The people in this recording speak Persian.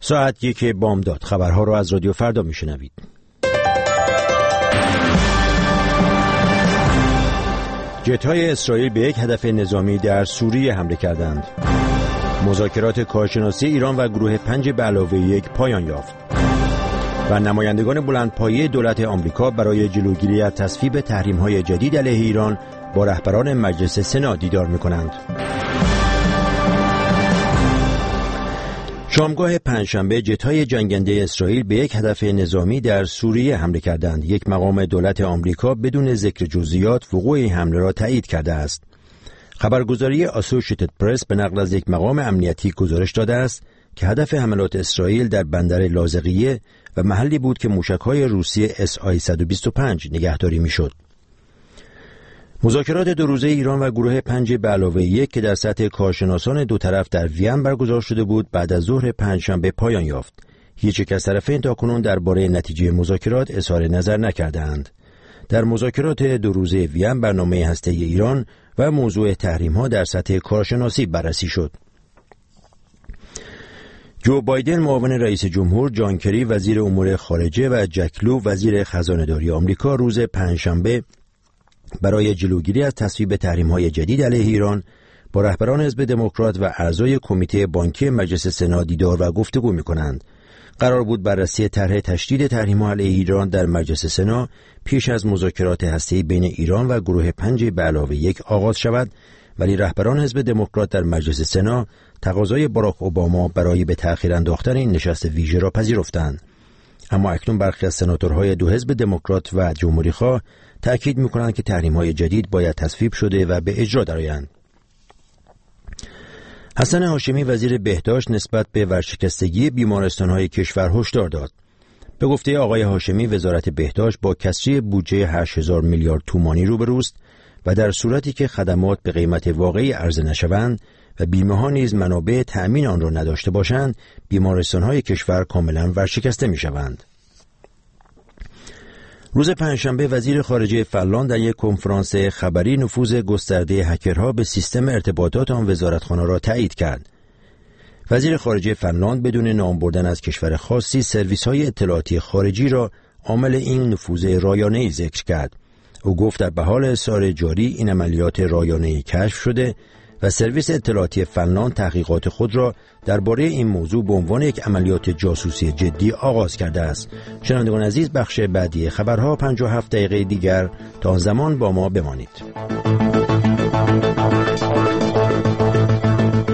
ساعت 1 بامداد. خبرها را از رادیو فردا میشنوید. جت‌های اسرائیل به یک هدف نظامی در سوریه حمله کردند. مذاکرات کارشناسی ایران و گروه 5+1 پایان یافت. و نمایندگان بلندپایه دولت آمریکا برای جلوگیری از تصویب تحریم‌های جدید علیه ایران با رهبران مجلس سنا دیدار می‌کنند. شامگاه پنجشنبه جت‌های جنگنده اسرائیل به یک هدف نظامی در سوریه حمله کردند. یک مقام دولت آمریکا بدون ذکر جزئیات وقوع این حمله را تایید کرده است. خبرگزاری آسوشیتد پرس به نقل از یک مقام امنیتی گزارش داده است که هدف حملات اسرائیل در بندر لاذقیه و محلی بود که موشک‌های روسی SI-125 نگهداری می‌شد. مذاکرات 2 روزه ایران و گروه 5+1 که در سطح کارشناسان دو طرف در وین برگزار شده بود بعد از ظهر پنجشنبه پایان یافت. هیچ یک از طرفین تاکنون درباره نتیجه مذاکرات اظهار نظر نکردند. در مذاکرات 2 روزه وین برنامه هسته‌ای ایران و موضوع تحریم‌ها در سطح کارشناسی بررسی شد. جو بایدن معاون رئیس جمهور، جان کری وزیر امور خارجه و جک لو وزیر خزانه‌داری آمریکا روز پنجشنبه برای جلوگیری از تصویب تحریم‌های جدید علیه ایران با رهبران حزب دموکرات و اعضای کمیته بانکی مجلس سنا دیدار و گفتگو می‌کنند. قرار بود بررسی طرح تشدید تحریم‌ها علیه ایران در مجلس سنا پیش از مذاکرات هسته‌ای بین ایران و گروه 5+1 آغاز شود، ولی رهبران حزب دموکرات در مجلس سنا تقاضای باراک اوباما برای به تأخیر انداختن این نشست ویژه را پذیرفتند. اما اکنون برخی از سناتورهای دو حزب دموکرات و جمهوری‌خواه تأکید می‌کنند که تحریم‌های جدید باید تصویب شده و به اجرا درآیند. حسن هاشمی وزیر بهداشت نسبت به ورشکستگی بیمارستان‌های کشور هشدار داد. به گفته آقای هاشمی وزارت بهداشت با کسری بودجه 8000 میلیارد تومانی روبروست و در صورتی که خدمات به قیمت واقعی عرضه نشوند و بیمه‌ها نیز منابع تأمین آن را نداشته باشند، بیمارستان‌های کشور کاملاً ورشکسته می‌شوند. روز پنجشنبه وزیر خارجه فنلاند در یک کنفرانس خبری نفوذ گسترده هکرها به سیستم ارتباطات آن وزارتخانه را تایید کرد. وزیر خارجه فنلاند بدون نام بردن از کشور خاصی سرویس‌های اطلاعاتی خارجی را عامل این نفوذ رایانه‌ای ذکر کرد. او گفت در بهار سال جاری این عملیات رایانه‌ای کشف شده و سرویس اطلاعاتی فنلاند تحقیقات خود را درباره این موضوع به عنوان یک عملیات جاسوسی جدی آغاز کرده است. شنوندگان عزیز، بخش بعدی خبرها 57 دقیقه دیگر تا زمان با ما بمانید.